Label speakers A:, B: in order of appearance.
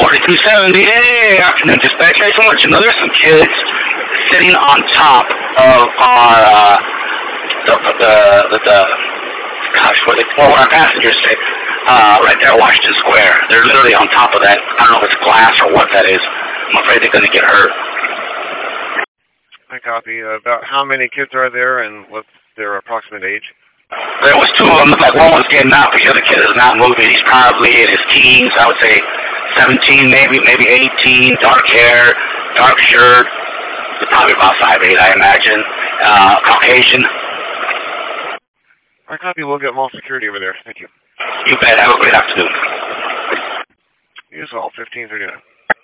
A: 4270, hey, afternoon dispatch. I just want to let you know there's some kids sitting on top of our, what our passengers say, right there at Washington Square. They're literally on top of that. I don't know if it's glass or what that is. I'm afraid they're going to get hurt.
B: I copy. About how many kids are there and what's their approximate age?
A: There was two of them. Looked like one was getting out, but the other kid is not moving. He's probably in his teens. I would say 17, maybe 18. Dark hair, dark shirt. He's probably about 5'8", I imagine. Caucasian.
B: I copy. We'll get mall security over there. Thank you.
A: You bet. Have a great afternoon.
B: You as well. 1539.